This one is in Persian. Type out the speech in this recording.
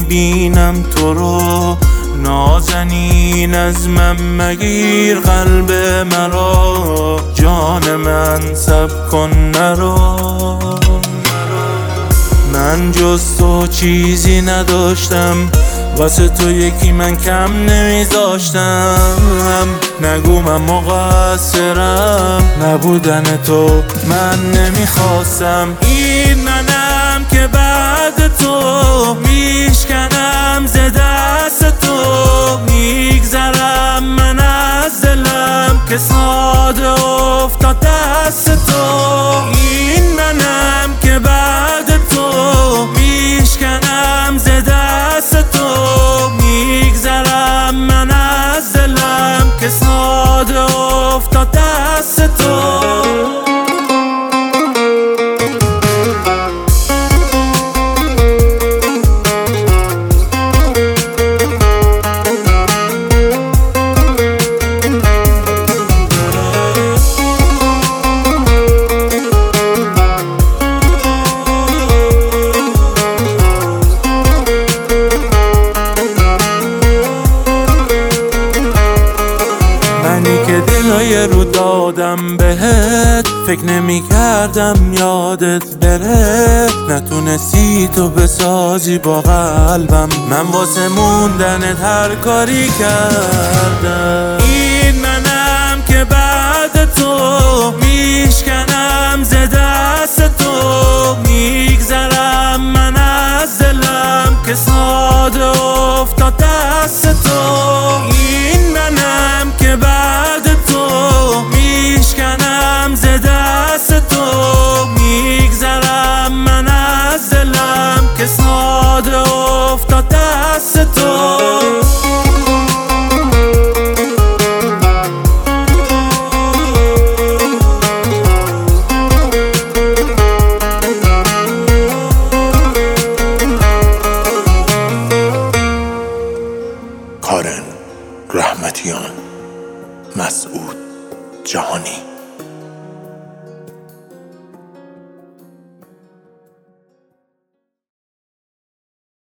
میبینم تو رو، نازنین از من مگیر قلب مرا، جان من صبر کن نرو. من جز تو چیزی نداشتم، واسه تو یکی من کم نمیذاشتم. نگو من مقصرم، نبودن تو من نمیخواستم. این منم که بعد تو میشکنم ز دست تو، میگذرم من از دلم که ساده افتاد دست تو. این منم که بعد تو میشکنم ز دست تو، میگذرم من از دلم که ساده افتاد دست تو. منی که دلای رو دادم بهت، فکر نمی کردم یادت بره. نتونستی تو بسازی با قلبم، من واسه موندنت هر کاری کردم. این منم که بعد تو میشکنم ز دست تو، میگذرم من از دلم که ساده افتاد دست تو. این منم که بعد تو میشکنم ز دست تو، میگذرم من از دلم که ساده افتاد دست تو. کارن رحمتیان، مسعود جهانی.